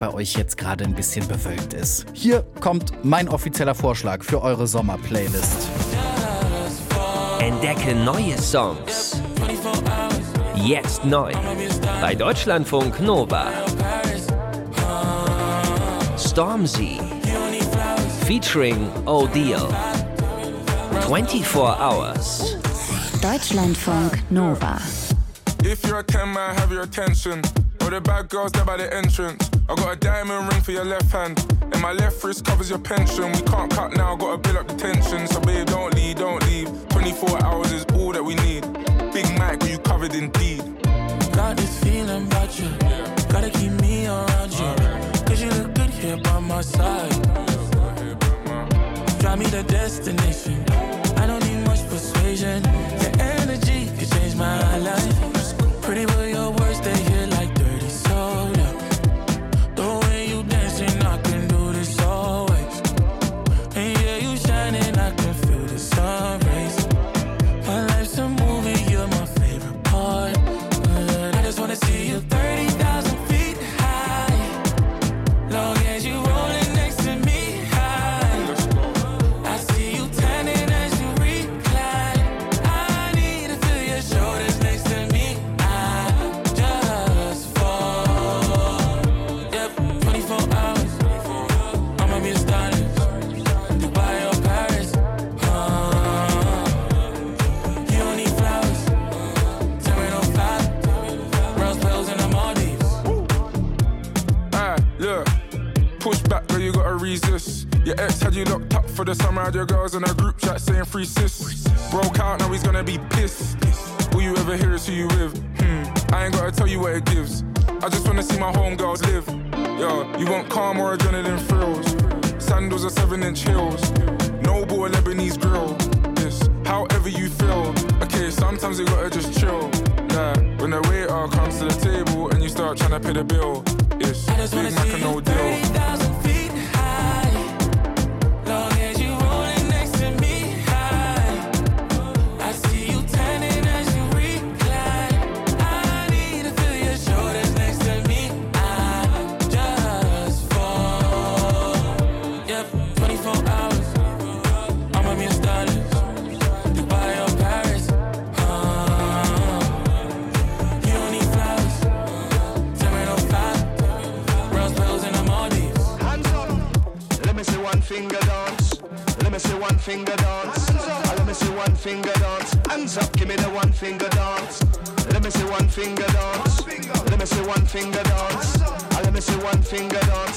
bei euch jetzt gerade ein bisschen bewölkt ist. Hier kommt mein offizieller Vorschlag für eure Sommerplaylist. Entdecke neue Songs. Jetzt neu bei Deutschlandfunk Nova. Stormzy featuring O'Deal. 24 Hours. Deutschlandfunk Nova. If you're a 10 man, have your attention. All the bad girls there by the entrance. I got a diamond ring for your left hand, and my left wrist covers your pension. We can't cut now, gotta build up the tension. So babe, don't leave, don't leave. 24 hours is all that we need. Big Mike, you covered in deed. Got this feeling about you, gotta keep me around you. Cause you look good here by my side. Drive me to destination, I don't need much persuasion. Your energy could change my life. Pretty but your words stay here like dirty soda. The way you dancing, I can do this always. And yeah, you shining, I can feel the sun rays. My life's a movie, you're my favorite part. I just wanna see you 30,000 feet high. Long as you rolling next to me high. I see you turning as you recline. I need to feel your shoulders next to me. I just fall. Yep, 24 hours. I'ma be a stylist. Dubai or Paris. You don't need flowers. 705. Rose petals in the Maldives. Look, push back, girl, you gotta resist. Your ex had you locked up for the summer, had your girls in a group chat saying free sis. Broke out, now he's gonna be pissed. All you ever hear is who you with. I ain't gotta tell you what it gives. I just wanna see my homegirls live. Yo, you want calm or adrenaline thrills? Sandals or 7-inch heels. Noble or Lebanese grill. This, however you feel. Okay, sometimes you gotta just chill. Yeah, when the waiter comes to the table and you start trying to pay the bill. It's I just wanna Big Mac see and you no deal. 30,000 feet high. Long as you rolling next to me high. I see you turning as you recline. I need to feel your shoulders next to me. I just fall. Yep, 24 hours. I'ma be a stylist. Dubai or Paris. You don't need flowers. 705. Rose petals in the Maldives. Hands up. Let me see one finger dance. Let me see one finger dance. Let me see one finger dance. Hands up, give me the one finger dance. Let me see one finger dance. Let me see one finger dance. Let me see one finger dance.